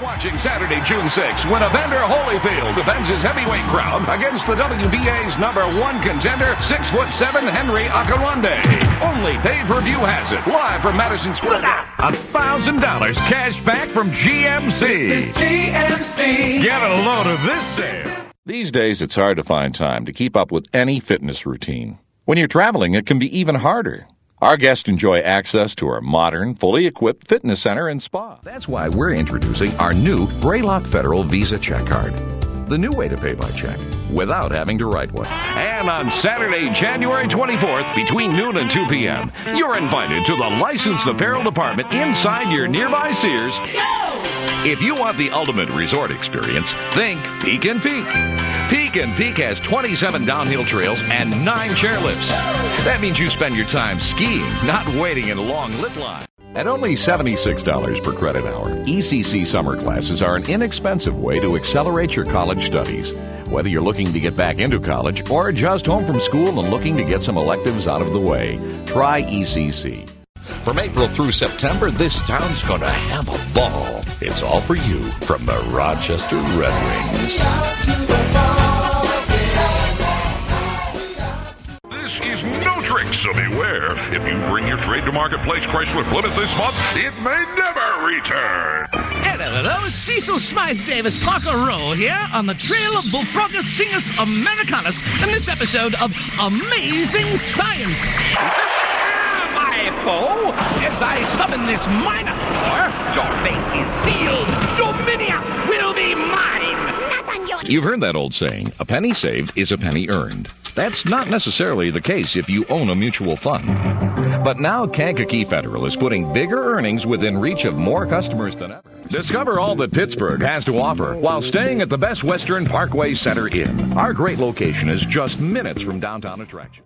watching Saturday, June 6th, when Evander Holyfield defends his heavyweight crown against the WBA's #1 contender, 6'7" Henry Akinwande. Only pay-per-view has it. Live from Madison Square Garden. $1,000 cash back from GMC. This is GMC. Get a load of this sale. These days, it's hard to find time to keep up with any fitness routine. When you're traveling, it can be even harder. Our guests enjoy access to our modern, fully equipped fitness center and spa. That's why we're introducing our new Greylock Federal Visa Check Card. The new way to pay by check without having to write one. And on Saturday, January 24th, between noon and 2 p.m., you're invited to the licensed apparel department inside your nearby Sears. If you want the ultimate resort experience, think Peak and Peak. Peak and Peak has 27 downhill trails and 9 chairlifts. That means you spend your time skiing, not waiting in long lift lines. At only $76 per credit hour, ECC summer classes are an inexpensive way to accelerate your college studies. Whether you're looking to get back into college or just home from school and looking to get some electives out of the way, try ECC. From April through September, this town's going to have a ball. It's all for you from the Rochester Red Wings. This is no trick, so beware. If you bring your trade to Marketplace Chrysler Plymouth this month, it may never return. Hello, Cecil Smythe Davis Parker Row here on the trail of Bullfrogger Singus Americanus in this episode of Amazing Science. My foe, as I summon this Minotaur, your fate is sealed. Dominia will be mine. You've heard that old saying, a penny saved is a penny earned. That's not necessarily the case if you own a mutual fund. But now Kankakee Federal is putting bigger earnings within reach of more customers than ever. Discover all that Pittsburgh has to offer while staying at the Best Western Parkway Center Inn. Our great location is just minutes from downtown attraction.